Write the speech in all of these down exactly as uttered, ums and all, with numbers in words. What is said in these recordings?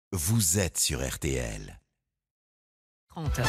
Vous êtes sur R T L. trente.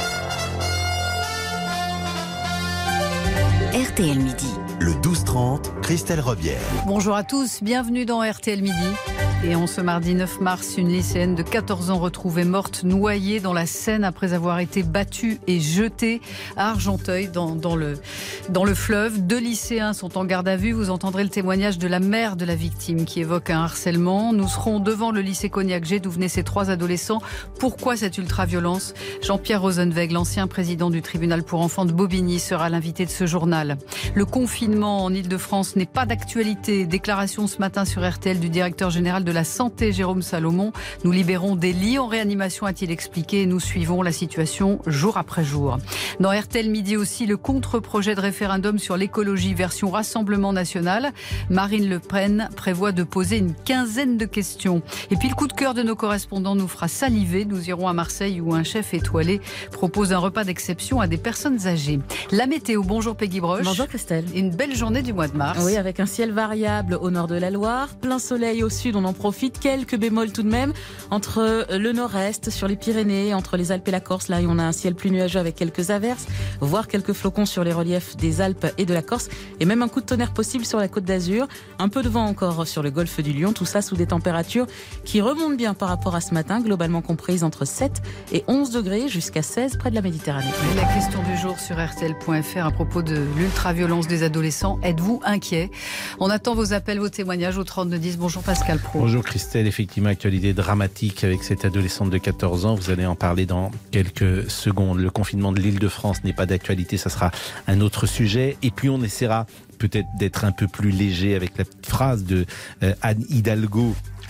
R T L Midi. Le douze trente, Christelle Robière. Bonjour à tous, bienvenue dans R T L Midi. Et en ce mardi neuf mars, une lycéenne de quatorze ans retrouvée morte, noyée dans la Seine après avoir été battue et jetée à Argenteuil dans, dans, le, dans le fleuve. Deux lycéens sont en garde à vue. Vous entendrez le témoignage de la mère de la victime qui évoque un harcèlement. Nous serons devant le lycée Cognac-G d'où venaient ces trois adolescents. Pourquoi cette ultra-violence ? Jean-Pierre Rosenweg, l'ancien président du tribunal pour enfants de Bobigny, sera l'invité de ce journal. Le confinement en Ile-de-France n'est pas d'actualité. Déclaration ce matin sur R T L du directeur général de la Santé, Jérôme Salomon. Nous libérons des lits en réanimation, a-t-il expliqué, et nous suivons la situation jour après jour. Dans R T L Midi aussi, le contre-projet de référendum sur l'écologie version Rassemblement National. Marine Le Pen prévoit de poser une quinzaine de questions. Et puis le coup de cœur de nos correspondants nous fera saliver. Nous irons à Marseille où un chef étoilé propose un repas d'exception à des personnes âgées. La météo, bonjour Peggy Broche. Bonjour Christelle. Une belle journée du mois de mars. Oui, avec un ciel variable au nord de la Loire, plein soleil au sud, on en profite, quelques bémols tout de même entre le nord-est, sur les Pyrénées, entre les Alpes et la Corse. Là, on a un ciel plus nuageux avec quelques averses, voire quelques flocons sur les reliefs des Alpes et de la Corse, et même un coup de tonnerre possible sur la Côte d'Azur. Un peu de vent encore sur le golfe du Lion, tout ça sous des températures qui remontent bien par rapport à ce matin, globalement comprises entre sept et onze degrés, jusqu'à seize près de la Méditerranée. La question du jour sur R T L point F R à propos de l'ultra-violence des adolescents. Êtes-vous inquiet ? On attend vos appels, vos témoignages au trente-deux dix. Bonjour Pascal Praud. Bonjour Christelle, effectivement, actualité dramatique avec cette adolescente de quatorze ans. Vous allez en parler dans quelques secondes. Le confinement de l'Île-de-France n'est pas d'actualité, ça sera un autre sujet. Et puis on essaiera peut-être d'être un peu plus léger avec la petite phrase de euh, Anne Hidalgo.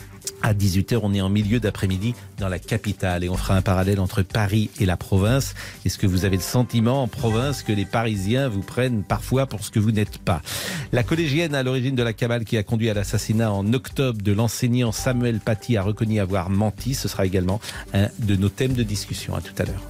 À dix-huit heures, on est en milieu d'après-midi dans la capitale et on fera un parallèle entre Paris et la province. Est-ce que vous avez le sentiment en province que les Parisiens vous prennent parfois pour ce que vous n'êtes pas ? La collégienne à l'origine de la cabale qui a conduit à l'assassinat en octobre de l'enseignant Samuel Paty a reconnu avoir menti. Ce sera également un de nos thèmes de discussion. À tout à l'heure.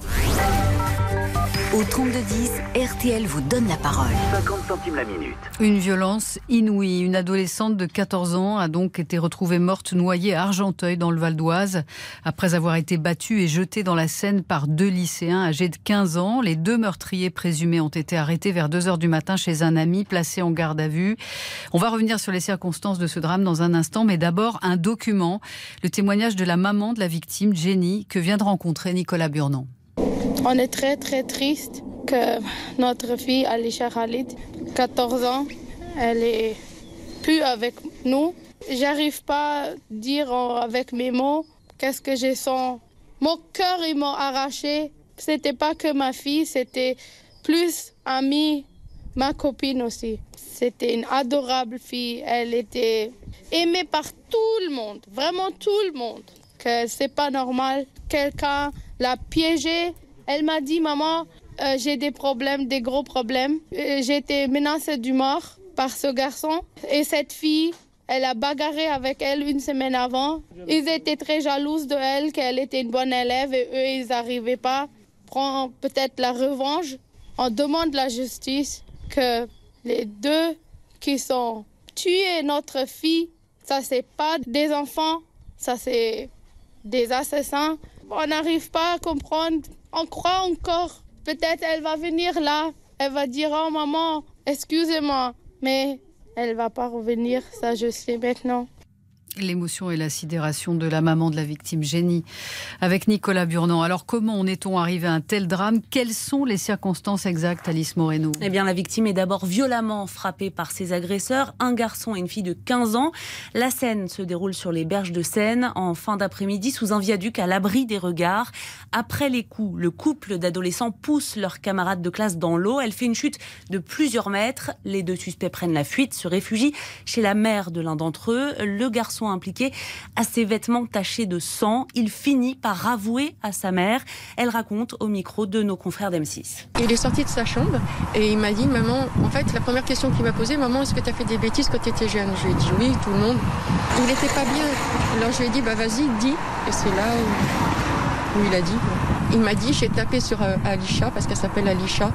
Au trente-deux dix, R T L vous donne la parole. cinquante centimes la minute. Une violence inouïe. Une adolescente de quatorze ans a donc été retrouvée morte noyée à Argenteuil dans le Val d'Oise après avoir été battue et jetée dans la Seine par deux lycéens âgés de quinze ans. Les deux meurtriers présumés ont été arrêtés vers deux heures du matin chez un ami placé en garde à vue. On va revenir sur les circonstances de ce drame dans un instant, mais d'abord un document, le témoignage de la maman de la victime, Jenny, que vient de rencontrer Nicolas Burnand. On est très très triste que notre fille Alisha Khalid, quatorze ans, elle est plus avec nous. J'arrive pas à dire avec mes mots qu'est-ce que j'ai senti. Mon cœur il m'a arraché. C'était pas que ma fille, c'était plus amie, ma copine aussi. C'était une adorable fille. Elle était aimée par tout le monde, vraiment tout le monde. Que c'est pas normal. Quelqu'un l'a piégée. Elle m'a dit, maman, euh, j'ai des problèmes, des gros problèmes. Euh, j'ai été menacée de mort par ce garçon. Et cette fille, elle a bagarré avec elle une semaine avant. Ils étaient très jaloux de elle, qu'elle était une bonne élève et eux, ils n'arrivaient pas à prendre peut-être la revanche. On demande la justice que les deux qui sont tués notre fille, ça c'est pas des enfants, ça c'est des assassins. On n'arrive pas à comprendre. On croit encore. Peut-être elle va venir là. Elle va dire, oh maman, excusez-moi. Mais elle va pas revenir, ça je sais maintenant. L'émotion et la sidération de la maman de la victime, Jenny, avec Nicolas Burnand. Alors, comment en est-on arrivé à un tel drame ? Quelles sont les circonstances exactes, Alice Moreno ? Eh bien, la victime est d'abord violemment frappée par ses agresseurs, un garçon et une fille de quinze ans. La scène se déroule sur les berges de Seine, en fin d'après-midi, sous un viaduc à l'abri des regards. Après les coups, le couple d'adolescents pousse leurs camarades de classe dans l'eau. Elle fait une chute de plusieurs mètres. Les deux suspects prennent la fuite, se réfugient chez la mère de l'un d'entre eux. Le garçon impliqué à ses vêtements tachés de sang. Il finit par avouer à sa mère. Elle raconte au micro de nos confrères d'M six. Il est sorti de sa chambre et il m'a dit, maman, en fait, la première question qu'il m'a posée, maman, est-ce que tu as fait des bêtises quand tu étais jeune ? Je lui ai dit oui, tout le monde. Il n'était pas bien. Alors je lui ai dit, bah vas-y, dis. Et c'est là où, où il a dit. Il m'a dit, j'ai tapé sur euh, Alisha, parce qu'elle s'appelle Alisha,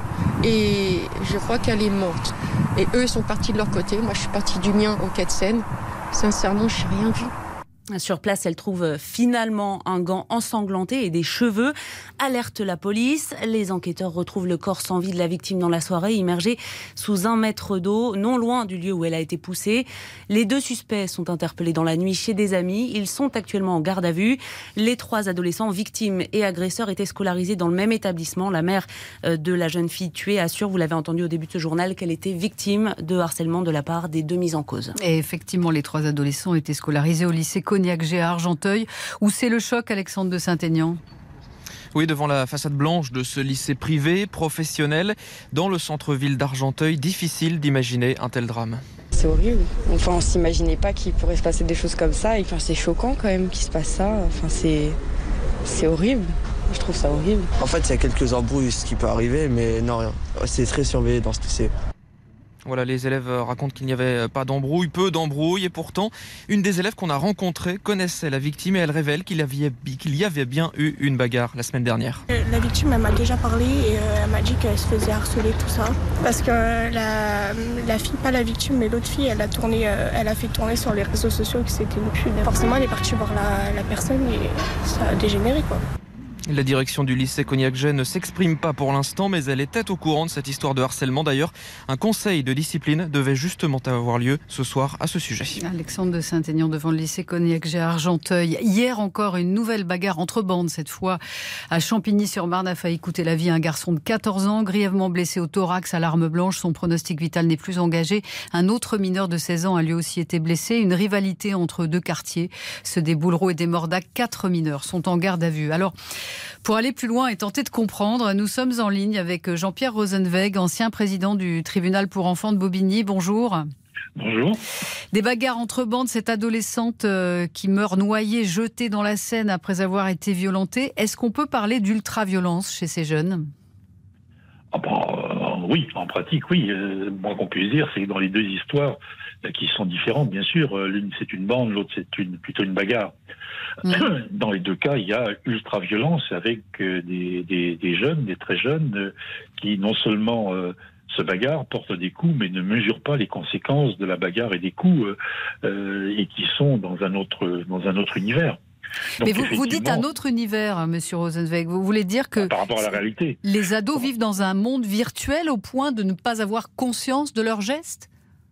et je crois qu'elle est morte. Et eux, ils sont partis de leur côté. Moi, je suis partie du mien au quai de Seine. Sincèrement, je n'ai rien vu. Sur place, elle trouve finalement un gant ensanglanté et des cheveux. Alerte la police. Les enquêteurs retrouvent le corps sans vie de la victime dans la soirée, immergé sous un mètre d'eau, non loin du lieu où elle a été poussée. Les deux suspects sont interpellés dans la nuit chez des amis. Ils sont actuellement en garde à vue. Les trois adolescents, victimes et agresseurs, étaient scolarisés dans le même établissement. La mère de la jeune fille tuée assure, vous l'avez entendu au début de ce journal, qu'elle était victime de harcèlement de la part des deux mises en cause. Et effectivement, les trois adolescents étaient scolarisés au lycée Cognac-G à Argenteuil, où c'est le choc, Alexandre de Saint-Aignan. Oui, devant la façade blanche de ce lycée privé, professionnel, dans le centre-ville d'Argenteuil, difficile d'imaginer un tel drame. C'est horrible. Enfin, on s'imaginait pas qu'il pourrait se passer des choses comme ça. Et enfin, c'est choquant quand même qu'il se passe ça. Enfin, c'est, c'est horrible. Je trouve ça horrible. En fait, il y a quelques embrouilles, ce qui peut arriver, mais non, rien. C'est très surveillé dans ce lycée. Voilà, les élèves racontent qu'il n'y avait pas d'embrouille, peu d'embrouille, et pourtant, une des élèves qu'on a rencontrées connaissait la victime et elle révèle qu'il y avait, qu'il y avait bien eu une bagarre la semaine dernière. La victime, elle m'a déjà parlé et elle m'a dit qu'elle se faisait harceler, tout ça. Parce que la, la fille, pas la victime, mais l'autre fille, elle a, tourné, elle a fait tourner sur les réseaux sociaux que c'était une pute. Forcément, elle est partie voir la, la personne et ça a dégénéré, quoi. La direction du lycée Cognac-G ne s'exprime pas pour l'instant, mais elle était au courant de cette histoire de harcèlement. D'ailleurs, un conseil de discipline devait justement avoir lieu ce soir à ce sujet. Alexandre de Saint-Aignan devant le lycée Cognac-G à Argenteuil. Hier encore, une nouvelle bagarre entre bandes, cette fois à Champigny-sur-Marne, a failli coûter la vie à un garçon de quatorze ans, grièvement blessé au thorax à l'arme blanche. Son pronostic vital n'est plus engagé. Un autre mineur de seize ans a lui aussi été blessé. Une rivalité entre deux quartiers, ceux des Boulereaux et des Mordac. Quatre mineurs sont en garde à vue. Alors, pour aller plus loin et tenter de comprendre, nous sommes en ligne avec Jean-Pierre Rosenweg, ancien président du tribunal pour enfants de Bobigny. Bonjour. Bonjour. Des bagarres entre bandes, cette adolescente qui meurt noyée, jetée dans la Seine après avoir été violentée. Est-ce qu'on peut parler d'ultra-violence chez ces jeunes ? Ah ben, euh, oui, en pratique, oui. Euh, moins qu'on puisse dire, c'est que dans les deux histoires, euh, qui sont différentes, bien sûr, euh, l'une c'est une bande, l'autre c'est une, plutôt une bagarre. Mmh. Dans les deux cas, il y a ultra-violence avec euh, des, des, des jeunes, des très jeunes, euh, qui non seulement euh, se bagarrent, portent des coups, mais ne mesurent pas les conséquences de la bagarre et des coups, euh, euh, et qui sont dans un autre, dans un autre univers. Donc, mais vous, vous dites un autre univers, Monsieur Rosenweg. Vous voulez dire que par rapport à la réalité, les ados vivent dans un monde virtuel au point de ne pas avoir conscience de leurs gestes ?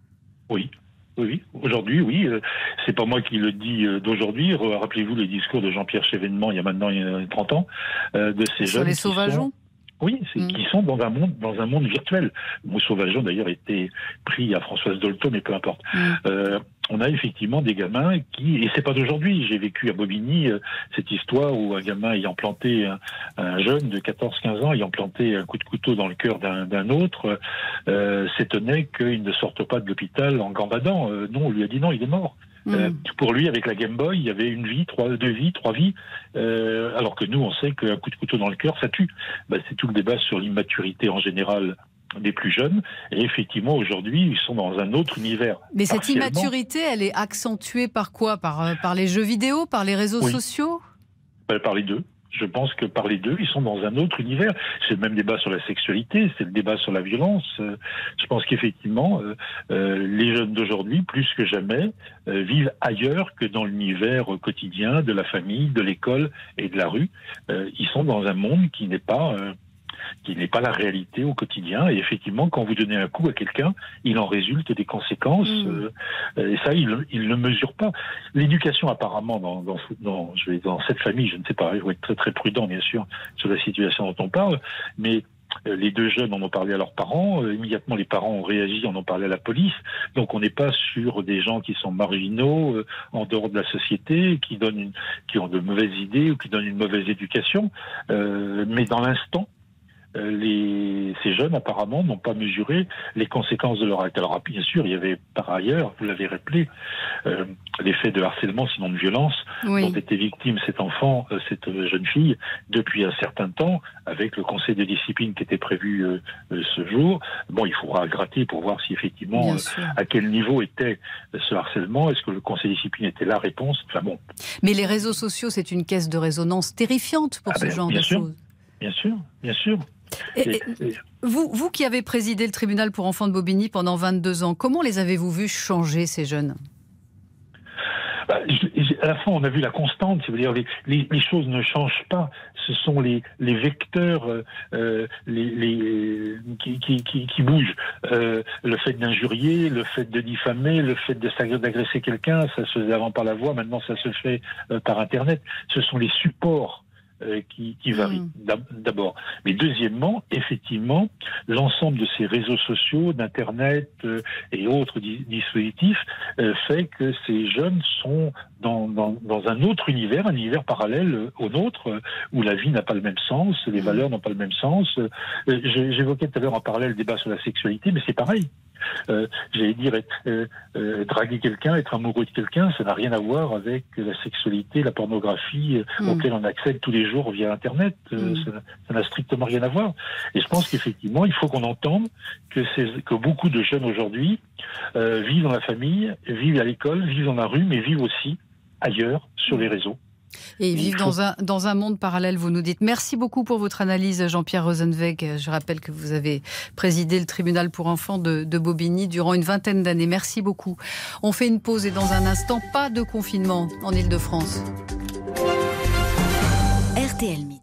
Oui. Oui, aujourd'hui, oui. C'est pas moi qui le dis d'aujourd'hui. Rappelez-vous les discours de Jean-Pierre Chevènement il y a maintenant trente ans, euh, de ces Sur jeunes les sauvageons. Oui, c'est mmh. qui sont dans un monde, dans un monde virtuel. Le mot sauvageon d'ailleurs était pris à Françoise Dolto, mais peu importe. Mmh. Euh, on a effectivement des gamins qui, et c'est pas d'aujourd'hui, j'ai vécu à Bobigny euh, cette histoire où un gamin ayant planté, un, un jeune de quatorze quinze ans ayant planté un coup de couteau dans le cœur d'un, d'un autre, euh, s'étonnait qu'il ne sorte pas de l'hôpital en gambadant. Euh, non, on lui a dit non, il est mort. Mmh. Euh, pour lui, avec la Game Boy, il y avait une vie, trois, deux vies, trois vies, euh, alors que nous, on sait qu'un coup de couteau dans le cœur, ça tue. Bah, c'est tout le débat sur l'immaturité en général des plus jeunes. Et effectivement, aujourd'hui, ils sont dans un autre univers. Mais cette immaturité, elle est accentuée par quoi ? Par, par les jeux vidéo, par les réseaux oui. sociaux ? bah, Par les deux. Je pense que par les deux, ils sont dans un autre univers. C'est le même débat sur la sexualité, c'est le débat sur la violence. Je pense qu'effectivement, euh, euh, les jeunes d'aujourd'hui, plus que jamais, euh, vivent ailleurs que dans l'univers quotidien de la famille, de l'école et de la rue. Euh, ils sont dans un monde qui n'est pas... Euh, qui n'est pas la réalité au quotidien. Et effectivement, quand vous donnez un coup à quelqu'un, il en résulte des conséquences. Mmh. Euh, et ça, il ne le mesure pas. L'éducation, apparemment, dans, dans, dans, je vais, dans cette famille, je ne sais pas, il faut être très très prudent, bien sûr, sur la situation dont on parle, mais euh, les deux jeunes en ont parlé à leurs parents, euh, immédiatement les parents ont réagi, en ont parlé à la police. Donc on n'est pas sur des gens qui sont marginaux, euh, en dehors de la société, qui, donnent une, qui ont de mauvaises idées ou qui donnent une mauvaise éducation. Euh, mais dans l'instant, Les, ces jeunes, apparemment, n'ont pas mesuré les conséquences de leur acte. Alors, bien sûr, il y avait par ailleurs, vous l'avez rappelé, euh, les faits de harcèlement, sinon de violence, oui. dont était victime cet enfant, euh, cette jeune fille, depuis un certain temps, avec le conseil de discipline qui était prévu euh, euh, ce jour. Bon, il faudra gratter pour voir si effectivement, euh, à quel niveau était ce harcèlement. Est-ce que le conseil de discipline était la réponse ? Enfin bon. Mais les réseaux sociaux, c'est une caisse de résonance terrifiante pour ah ce ben, genre de sûr, choses. Bien sûr, bien sûr. Et, et, vous, vous qui avez présidé le tribunal pour enfants de Bobigny pendant vingt-deux ans, comment les avez-vous vus changer, ces jeunes ? Bah, à la fin, on a vu la constante, c'est-à-dire les, les, les choses ne changent pas. Ce sont les, les vecteurs euh, les, les, qui, qui, qui, qui bougent. Euh, le fait d'injurier, le fait de diffamer, le fait de, d'agresser quelqu'un, ça se faisait avant par la voix, maintenant ça se fait euh, par Internet. Ce sont les supports euh, qui, qui varient, mmh. d'abord. Mais deuxièmement, effectivement, l'ensemble de ces réseaux sociaux, d'Internet euh, et autres di- dispositifs euh, fait que ces jeunes sont dans, dans, dans un autre univers, un univers parallèle au nôtre, euh, où la vie n'a pas le même sens, les valeurs n'ont pas le même sens. Euh, j'évoquais tout à l'heure en parallèle le débat sur la sexualité, mais c'est pareil. Euh, j'allais dire, être, euh, euh, draguer quelqu'un, être amoureux de quelqu'un, ça n'a rien à voir avec la sexualité, la pornographie euh, mmh. auquel on accède tous les jours via Internet. Euh, mmh. ça, ça n'a strictement rien à voir. Et je pense qu'effectivement, il faut qu'on entende que, c'est, que beaucoup de jeunes aujourd'hui euh, vivent dans la famille, vivent à l'école, vivent dans la rue, mais vivent aussi ailleurs, sur les réseaux. Et ils vivent dans un, dans un monde parallèle, vous nous dites. Merci beaucoup pour votre analyse, Jean-Pierre Rosenweg. Je rappelle que vous avez présidé le tribunal pour enfants de, de Bobigny durant une vingtaine d'années. Merci beaucoup. On fait une pause et dans un instant, pas de confinement en Ile-de-France. R T L Midi.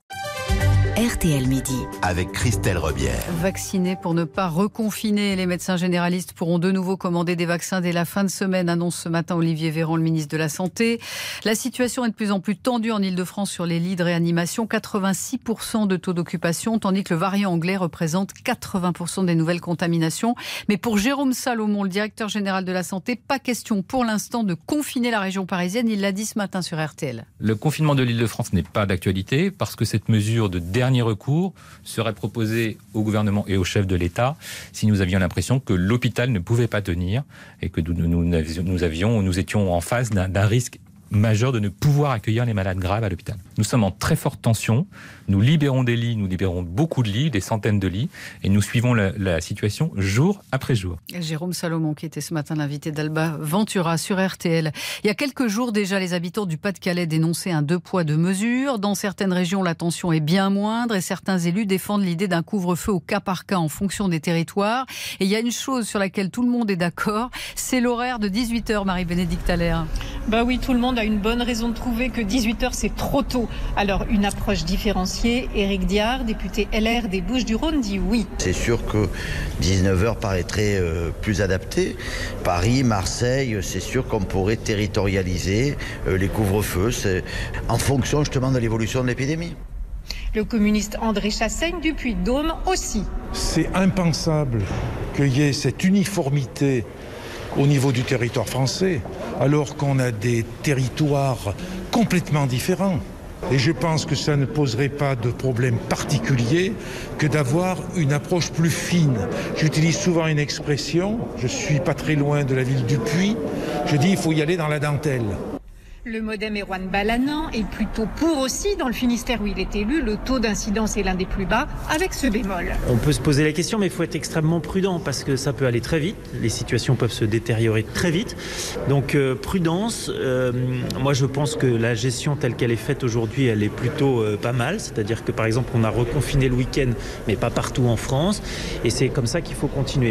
R T L Midi. Avec Christelle Rebière. Vaccinés pour ne pas reconfiner. Les médecins généralistes pourront de nouveau commander des vaccins dès la fin de semaine, annonce ce matin Olivier Véran, le ministre de la Santé. La situation est de plus en plus tendue en Ile-de-France sur les lits de réanimation. quatre-vingt-six pour cent de taux d'occupation, tandis que le variant anglais représente quatre-vingts pour cent des nouvelles contaminations. Mais pour Jérôme Salomon, le directeur général de la Santé, pas question pour l'instant de confiner la région parisienne. Il l'a dit ce matin sur R T L. Le confinement de l'Île-de-France n'est pas d'actualité parce que cette mesure de dernier recours serait proposé au gouvernement et au chef de l'État si nous avions l'impression que l'hôpital ne pouvait pas tenir et que nous, nous, nous, avions, nous étions en face d'un, d'un risque majeur de ne pouvoir accueillir les malades graves à l'hôpital. Nous sommes en très forte tension, nous libérons des lits, nous libérons beaucoup de lits, des centaines de lits, et nous suivons la, la situation jour après jour. Jérôme Salomon, qui était ce matin l'invité d'Alba Ventura sur R T L. Il y a quelques jours déjà, les habitants du Pas-de-Calais dénonçaient un deux poids deux mesures. Dans certaines régions, la tension est bien moindre et certains élus défendent l'idée d'un couvre-feu au cas par cas en fonction des territoires. Et il y a une chose sur laquelle tout le monde est d'accord, c'est l'horaire de dix-huit heures, Marie-Bénédicte Allaire. Bah oui, tout le monde a une bonne raison de trouver que dix-huit heures c'est trop tôt. Alors une approche différenciée, Éric Diard, député L R des Bouches-du-Rhône, dit oui. C'est sûr que dix-neuf heures paraîtrait euh, plus adapté. Paris, Marseille, c'est sûr qu'on pourrait territorialiser euh, les couvre-feux c'est en fonction justement de l'évolution de l'épidémie. Le communiste André Chassaigne du Puy-de-Dôme aussi. C'est impensable qu'il y ait cette uniformité au niveau du territoire français, alors qu'on a des territoires complètement différents. Et je pense que ça ne poserait pas de problème particulier que d'avoir une approche plus fine. J'utilise souvent une expression, je ne suis pas très loin de la ville du Puy, je dis il faut y aller dans la dentelle. Le Modem Erwan Balanan est plutôt pour aussi. Dans le Finistère où il est élu, le taux d'incidence est l'un des plus bas, avec ce bémol. On peut se poser la question, mais il faut être extrêmement prudent parce que ça peut aller très vite. Les situations peuvent se détériorer très vite. Donc euh, prudence. Euh, moi, je pense que la gestion telle qu'elle est faite aujourd'hui, elle est plutôt euh, pas mal. C'est-à-dire que, par exemple, on a reconfiné le week-end, mais pas partout en France. Et c'est comme ça qu'il faut continuer.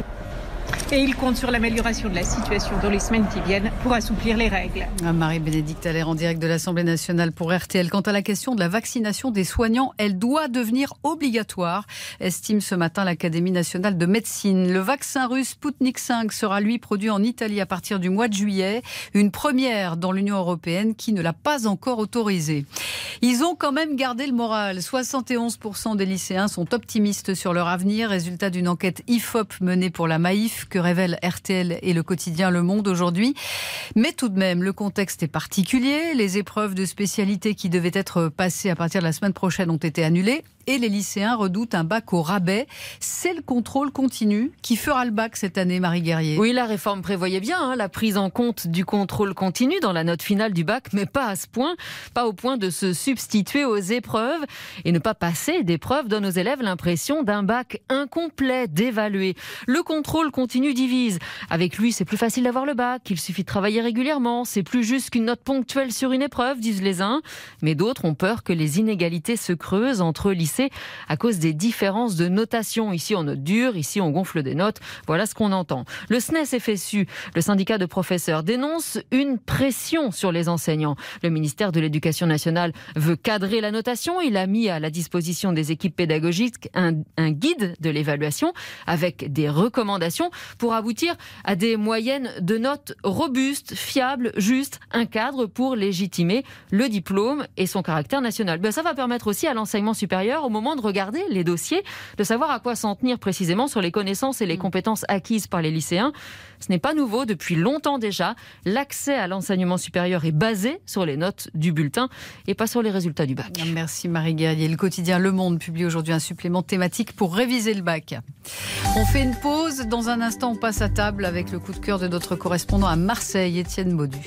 Et il compte sur l'amélioration de la situation dans les semaines qui viennent pour assouplir les règles. Marie-Bénédicte Allaire en direct de l'Assemblée nationale pour R T L. Quant à la question de la vaccination des soignants, elle doit devenir obligatoire, estime ce matin l'Académie nationale de médecine. Le vaccin russe Sputnik cinq sera lui produit en Italie à partir du mois de juillet. Une première dans l'Union européenne qui ne l'a pas encore autorisé. Ils ont quand même gardé le moral. soixante et onze pour cent des lycéens sont optimistes sur leur avenir. Résultat d'une enquête I F O P menée pour la Maïf que révèle R T L et le quotidien Le Monde aujourd'hui. Mais tout de même, le contexte est particulier. Les épreuves de spécialité qui devaient être passées à partir de la semaine prochaine ont été annulées. Et les lycéens redoutent un bac au rabais. C'est le contrôle continu qui fera le bac cette année, Marie Guerrier. Oui, la réforme prévoyait bien hein, la prise en compte du contrôle continu dans la note finale du bac, mais pas à ce point, pas au point de se substituer aux épreuves. Et ne pas passer d'épreuves donne aux élèves l'impression d'un bac incomplet, dévalué. Le contrôle continu divise. Avec lui, c'est plus facile d'avoir le bac, il suffit de travailler régulièrement, c'est plus juste qu'une note ponctuelle sur une épreuve, disent les uns. Mais d'autres ont peur que les inégalités se creusent entre lycéens classés à cause des différences de notation. Ici on note dur, ici on gonfle des notes. Voilà ce qu'on entend. Le S N E S F S U, le syndicat de professeurs, dénonce une pression sur les enseignants. Le ministère de l'Éducation nationale veut cadrer la notation. Il a mis à la disposition des équipes pédagogiques un, un guide de l'évaluation avec des recommandations pour aboutir à des moyennes de notes robustes, fiables, justes, un cadre pour légitimer le diplôme et son caractère national. Ben, ça va permettre aussi à l'enseignement supérieur, au moment de regarder les dossiers, de savoir à quoi s'en tenir précisément sur les connaissances et les compétences acquises par les lycéens. Ce n'est pas nouveau, depuis longtemps déjà. L'accès à l'enseignement supérieur est basé sur les notes du bulletin et pas sur les résultats du bac. Merci Marie Guerrier. Le quotidien Le Monde publie aujourd'hui un supplément thématique pour réviser le bac. On fait une pause. Dans un instant, on passe à table avec le coup de cœur de notre correspondant à Marseille, Étienne Baudu.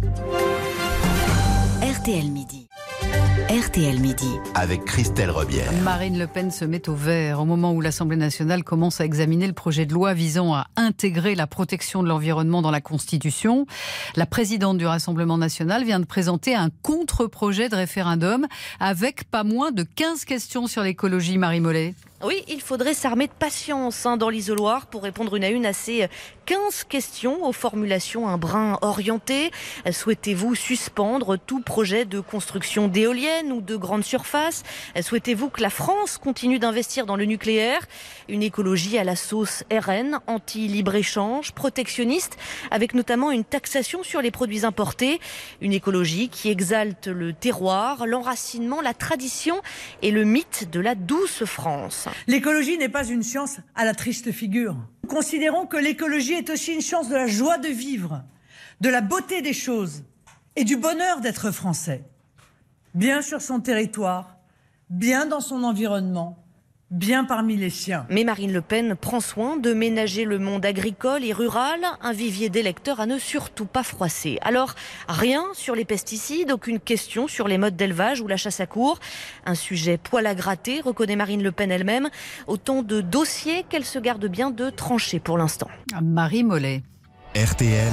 R T L Midi. R T L Midi. Avec Christelle Rebière. Marine Le Pen se met au vert au moment où l'Assemblée nationale commence à examiner le projet de loi visant à intégrer la protection de l'environnement dans la Constitution. La présidente du Rassemblement national vient de présenter un contre-projet de référendum avec pas moins de quinze questions sur l'écologie, Marie Mollet. Oui, il faudrait s'armer de patience hein, dans l'isoloir pour répondre une à une à ces quinze questions aux formulations un brin orientées. Souhaitez-vous suspendre tout projet de construction d'éoliennes ou de grandes surfaces ? Souhaitez-vous que la France continue d'investir dans le nucléaire ? Une écologie à la sauce R N, anti-libre-échange, protectionniste, avec notamment une taxation sur les produits importés. Une écologie qui exalte le terroir, l'enracinement, la tradition et le mythe de la douce France. L'écologie n'est pas une science à la triste figure. Considérons que l'écologie est aussi une chance de la joie de vivre, de la beauté des choses et du bonheur d'être français. Bien sur son territoire, bien dans son environnement, bien parmi les siens. Mais Marine Le Pen prend soin de ménager le monde agricole et rural, un vivier d'électeurs à ne surtout pas froisser. Alors, rien sur les pesticides, aucune question sur les modes d'élevage ou la chasse à courre. Un sujet poil à gratter, reconnaît Marine Le Pen elle-même. Autant de dossiers qu'elle se garde bien de trancher pour l'instant. Marie Mollet. R T L,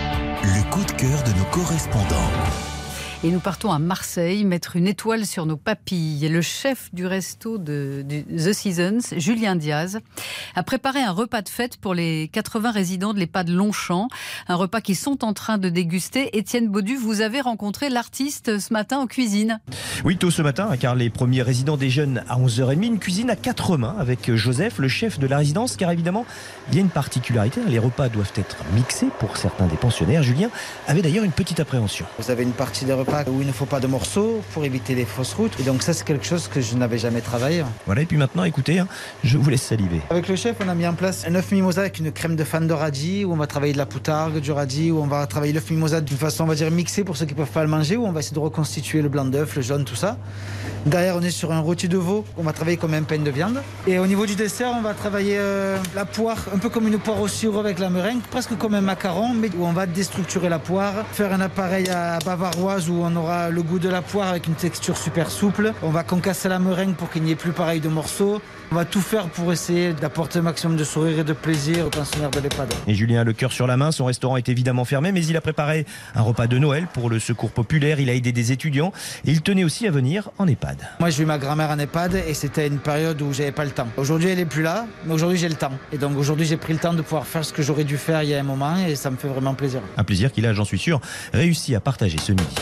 le coup de cœur de nos correspondants. Et nous partons à Marseille, mettre une étoile sur nos papilles. Le chef du resto de, de The Seasons, Julien Diaz, a préparé un repas de fête pour les quatre-vingts résidents de l'EHPAD Longchamp. Un repas qu'ils sont en train de déguster. Étienne Baudu, vous avez rencontré l'artiste ce matin en cuisine. Oui, tôt ce matin, car les premiers résidents déjeunent à onze heures trente. Une cuisine à quatre mains avec Joseph, le chef de la résidence, car évidemment, il y a une particularité. Les repas doivent être mixés pour certains des pensionnaires. Julien avait d'ailleurs une petite appréhension. Vous avez une partie des repas où il ne faut pas de morceaux pour éviter les fausses routes. Et donc ça, c'est quelque chose que je n'avais jamais travaillé. Voilà, et puis maintenant, écoutez, hein, je vous laisse saliver. Avec le chef, on a mis en place un œuf mimosa avec une crème de fan de radis, où on va travailler de la poutargue, du radis, où on va travailler l'œuf mimosa d'une façon, on va dire, mixée pour ceux qui ne peuvent pas le manger, où on va essayer de reconstituer le blanc d'œuf, le jaune, tout ça. Derrière, on est sur un rôti de veau, on va travailler comme un pain de viande. Et au niveau du dessert, on va travailler euh, la poire, un peu comme une poire au sirop avec la meringue, presque comme un macaron, mais où on va déstructurer la poire, faire un appareil à bavaroise où on aura le goût de la poire avec une texture super souple. On va concasser la meringue pour qu'il n'y ait plus pareil de morceaux. On va tout faire pour essayer d'apporter un maximum de sourire et de plaisir aux pensionnaires de l'EHPAD. Et Julien a le cœur sur la main, son restaurant est évidemment fermé, mais il a préparé un repas de Noël pour le secours populaire, il a aidé des étudiants et il tenait aussi à venir en EHPAD. Moi j'ai eu ma grand-mère en EHPAD et c'était une période où j'avais pas le temps. Aujourd'hui elle est plus là, mais aujourd'hui j'ai le temps. Et donc aujourd'hui j'ai pris le temps de pouvoir faire ce que j'aurais dû faire il y a un moment et ça me fait vraiment plaisir. Un plaisir qu'il a, j'en suis sûr, réussi à partager ce midi.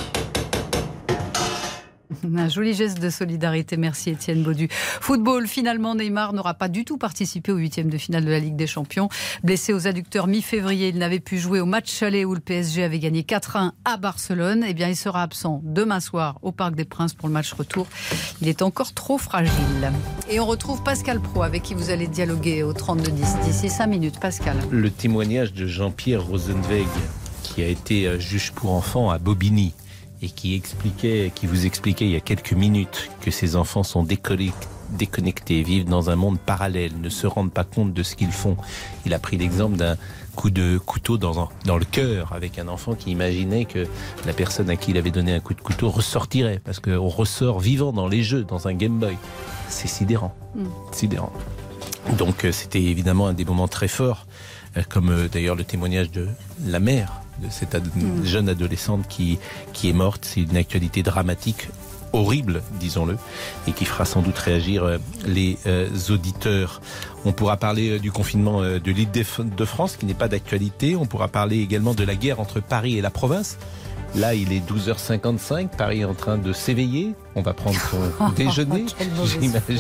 Un joli geste de solidarité, merci Étienne Baudu. Football, finalement Neymar n'aura pas du tout participé au huitième de finale de la Ligue des Champions. Blessé aux adducteurs mi-février, il n'avait pu jouer au match aller où le P S G avait gagné quatre un à Barcelone. Eh bien, il sera absent demain soir au Parc des Princes pour le match retour. Il est encore trop fragile. Et on retrouve Pascal Praud avec qui vous allez dialoguer au trente-deux dix. D'ici cinq minutes, Pascal. Le témoignage de Jean-Pierre Rosenweg, qui a été juge pour enfants à Bobigny, et qui expliquait, qui vous expliquait il y a quelques minutes que ces enfants sont déconnectés, vivent dans un monde parallèle, ne se rendent pas compte de ce qu'ils font. Il a pris l'exemple d'un coup de couteau dans, un, dans le cœur avec un enfant qui imaginait que la personne à qui il avait donné un coup de couteau ressortirait, parce qu'on ressort vivant dans les jeux, dans un Game Boy. C'est sidérant, mmh. sidérant. Donc c'était évidemment un des moments très forts, comme d'ailleurs le témoignage de la mère de cette ad- mmh. jeune adolescente qui, qui est morte. C'est une actualité dramatique horrible, disons-le, et qui fera sans doute réagir les euh, auditeurs. On pourra parler du confinement de l'Île-de-France, qui n'est pas d'actualité. On pourra parler également de la guerre entre Paris et la province. Là, il est douze heures cinquante-cinq, Paris est en train de s'éveiller. On va prendre son déjeuner, j'imagine.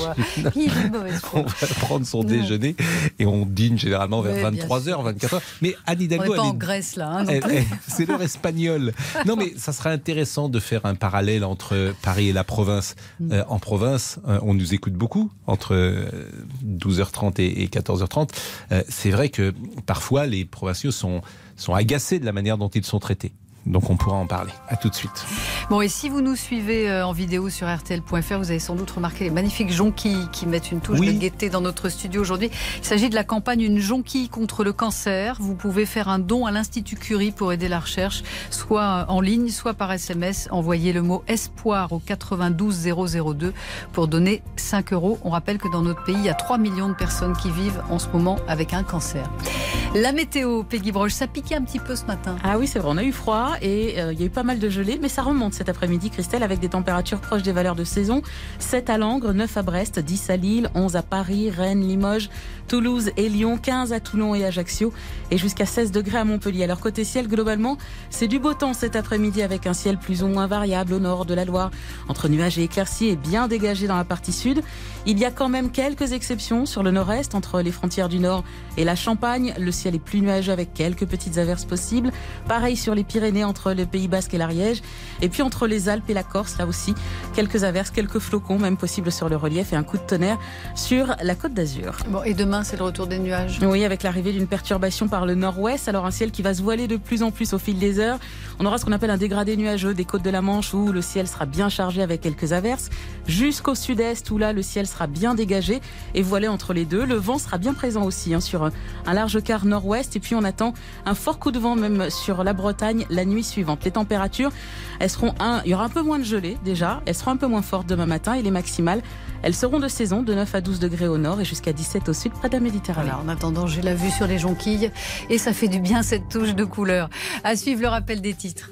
On va prendre son non. déjeuner et on dîne généralement vers oui, vingt-trois heures, vingt-quatre heures. Mais Anne Hidalgo... On n'est pas elle en est... Grèce, là. Hein, elle, elle, c'est l'heure espagnole. Non, mais ça serait intéressant de faire un parallèle entre Paris et la province. Mm. Euh, en province, euh, on nous écoute beaucoup, entre douze heures trente et, et quatorze heures trente. Euh, c'est vrai que parfois, les provinciaux sont, sont agacés de la manière dont ils sont traités. Donc on pourra en parler. À tout de suite. Bon, et si vous nous suivez en vidéo sur R T L point F R, vous avez sans doute remarqué les magnifiques jonquilles qui mettent une touche oui. de gaieté dans notre studio aujourd'hui. Il s'agit de la campagne Une jonquille contre le cancer. Vous pouvez faire un don à l'Institut Curie pour aider la recherche, soit en ligne, soit par S M S. Envoyez le mot espoir au quatre-vingt-douze zéro zéro deux pour donner cinq euros. On rappelle que dans notre pays, il y a trois millions de personnes qui vivent en ce moment avec un cancer. La météo, Peggy Broche, ça piquait un petit peu ce matin. Ah oui, c'est vrai, on a eu froid. Et euh, il y a eu pas mal de gelée, mais ça remonte cet après-midi, Christelle, avec des températures proches des valeurs de saison. sept à Langres, neuf à Brest, dix à Lille, onze à Paris, Rennes, Limoges, Toulouse et Lyon, quinze à Toulon et Ajaccio, et jusqu'à seize degrés à Montpellier. Alors côté ciel, globalement, c'est du beau temps cet après-midi avec un ciel plus ou moins variable au nord de la Loire, entre nuages et éclaircies et bien dégagé dans la partie sud. Il y a quand même quelques exceptions sur le nord-est, entre les frontières du nord et la Champagne. Le ciel est plus nuageux avec quelques petites averses possibles. Pareil sur les Pyrénées, entre le Pays Basque et l'Ariège. Et puis entre les Alpes et la Corse, là aussi, quelques averses, quelques flocons, même possibles sur le relief, et un coup de tonnerre sur la Côte d'Azur. Bon, et demain, c'est le retour des nuages. Oui, avec l'arrivée d'une perturbation par le nord-ouest. Alors un ciel qui va se voiler de plus en plus au fil des heures. On aura ce qu'on appelle un dégradé nuageux des côtes de la Manche, où le ciel sera bien chargé avec quelques averses, jusqu'au sud-est, où là, le ciel sera bien dégagé et voilé entre les deux. Le vent sera bien présent aussi hein, sur un large quart nord-ouest. Et puis on attend un fort coup de vent même sur la Bretagne la nuit suivante. Les températures, elles seront un, il y aura un peu moins de gelée déjà, elles seront un peu moins fortes demain matin et les maximales, elles seront de saison de neuf à douze degrés au nord et jusqu'à dix-sept au sud près de la Méditerranée. Voilà, en attendant, j'ai la vue sur les jonquilles et ça fait du bien cette touche de couleur. À suivre le rappel des titres.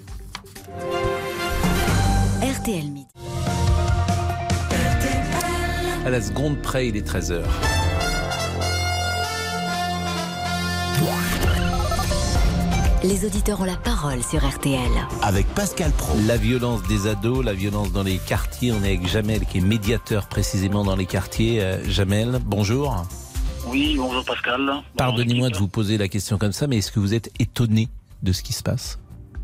R T L Midi. À la seconde près, il est treize heures. Les auditeurs ont la parole sur R T L. Avec Pascal Praud. La violence des ados, la violence dans les quartiers. On est avec Jamel qui est médiateur précisément dans les quartiers. Euh, Jamel, bonjour. Oui, bonjour Pascal. Pardonnez-moi de vous poser la question comme ça, mais est-ce que vous êtes étonné de ce qui se passe ?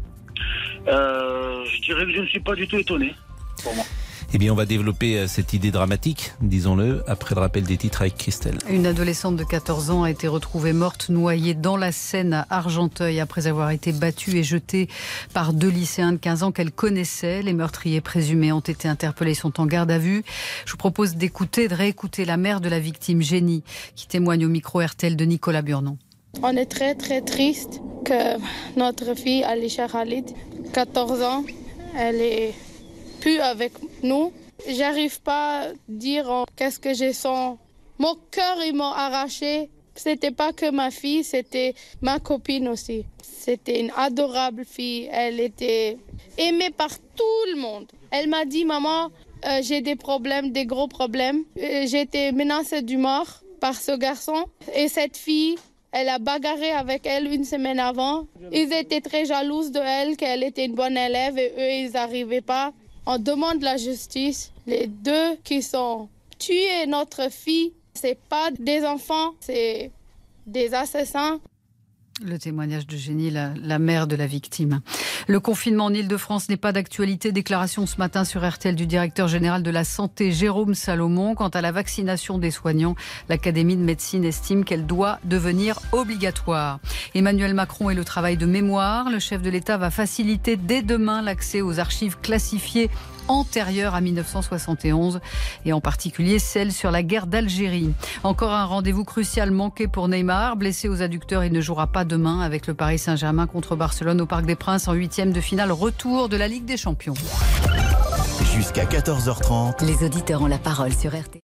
euh, Je dirais que je ne suis pas du tout étonné, pour moi. Eh bien, on va développer cette idée dramatique, disons-le, après le rappel des titres avec Christelle. Une adolescente de quatorze ans a été retrouvée morte, noyée dans la Seine à Argenteuil après avoir été battue et jetée par deux lycéens de quinze ans qu'elle connaissait. Les meurtriers présumés ont été interpellés, sont en garde à vue. Je vous propose d'écouter, de réécouter la mère de la victime, Jenny, qui témoigne au micro R T L de Nicolas Burnon. On est très très triste que notre fille, Alisha Khalid, quatorze ans, elle est plus avec nous. J'arrive pas à dire oh, qu'est-ce que j'ai senti. Mon cœur, il m'a arraché. C'était pas que ma fille, c'était ma copine aussi. C'était une adorable fille. Elle était aimée par tout le monde. Elle m'a dit, maman, euh, j'ai des problèmes, des gros problèmes. Euh, j'ai été menacée de mort par ce garçon. Et cette fille, elle a bagarré avec elle une semaine avant. Ils étaient très jaloux de elle, qu'elle était une bonne élève et eux, ils n'arrivaient pas. On demande la justice. Les deux qui sont tués notre fille, c'est pas des enfants, c'est des assassins. Le témoignage de Jenny, la, la mère de la victime. Le confinement en Île-de-France n'est pas d'actualité. Déclaration ce matin sur R T L du directeur général de la Santé, Jérôme Salomon. Quant à la vaccination des soignants, l'Académie de médecine estime qu'elle doit devenir obligatoire. Emmanuel Macron et le travail de mémoire. Le chef de l'État va faciliter dès demain l'accès aux archives classifiées antérieures à mille neuf cent soixante et onze et en particulier celles sur la guerre d'Algérie. Encore un rendez-vous crucial manqué pour Neymar. Blessé aux adducteurs, il ne jouera pas demain avec le Paris Saint-Germain contre Barcelone au Parc des Princes en huitième de finale retour de la Ligue des Champions. Jusqu'à quatorze heures trente. Les auditeurs ont la parole sur R T L.